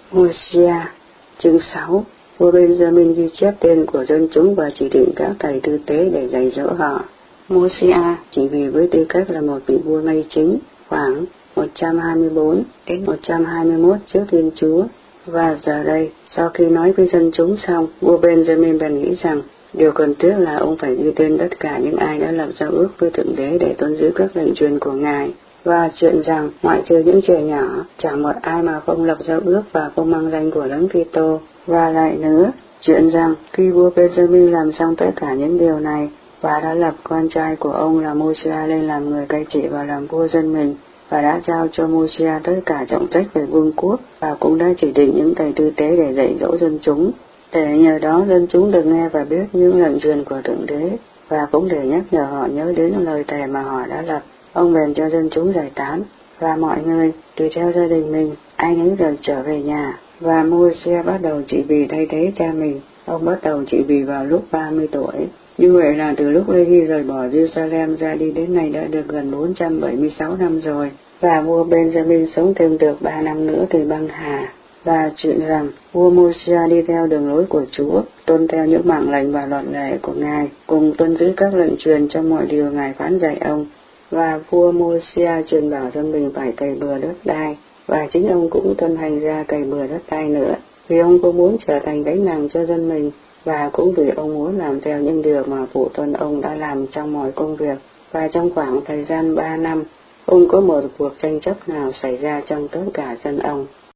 Hosea chương 6. Vua Benjamin ghi chép tên của dân chúng và chỉ định các thầy tư tế để dạy dỗ họ. Hosea chỉ vì với tư cách là một vị vua ngay chính khoảng 124 đến 121 trước Thiên Chúa. Và giờ đây, sau khi nói với dân chúng xong, vua Benjamin bèn nghĩ rằng điều cần thiết là ông phải ghi tên tất cả những ai đã lập giao ước với Thượng Đế để tuân giữ các lệnh truyền của Ngài. Và chuyện rằng ngoại trừ những trẻ nhỏ, chẳng một ai mà không lập giao ước và không mang danh của Đấng Kitô. Và lại nữa, chuyện rằng khi vua Benjamin làm xong tất cả những điều này và đã lập con trai của ông là Mosiah lên làm người cai trị và làm vua dân mình, và đã giao cho Mosiah tất cả trọng trách về vương quốc, và cũng đã chỉ định những thầy tư tế để dạy dỗ dân chúng, để nhờ đó dân chúng được nghe và biết những lệnh truyền của Thượng Đế, và cũng để nhắc nhở họ nhớ đến lời thề mà họ đã lập. Ông bèn cho dân chúng giải tán, và mọi người tùy theo gia đình mình, ai nấy được trở về nhà. Và Mosiah bắt đầu trị vì thay thế cha mình. Ông bắt đầu trị vì vào lúc 30 tuổi. Như vậy là từ lúc Lê-hi rời bỏ Jerusalem ra đi đến nay đã được gần 476 năm rồi. Và vua Benjamin sống thêm được 3 năm nữa thì băng hà. Và chuyện rằng vua Mosiah đi theo đường lối của Chúa, tuân theo những mạng lệnh và luật lệ của Ngài, cùng tuân giữ các lệnh truyền trong mọi điều Ngài phán dạy ông. Và vua Mosiah truyền bảo dân mình phải cày bừa đất đai, và chính ông cũng tuân hành ra cày bừa đất đai nữa, vì ông cũng muốn trở thành gánh nặng cho dân mình, và cũng vì ông muốn làm theo những điều mà phụ thân ông đã làm trong mọi công việc. Và trong khoảng thời gian 3 năm, không có một cuộc tranh chấp nào xảy ra trong tất cả dân ông.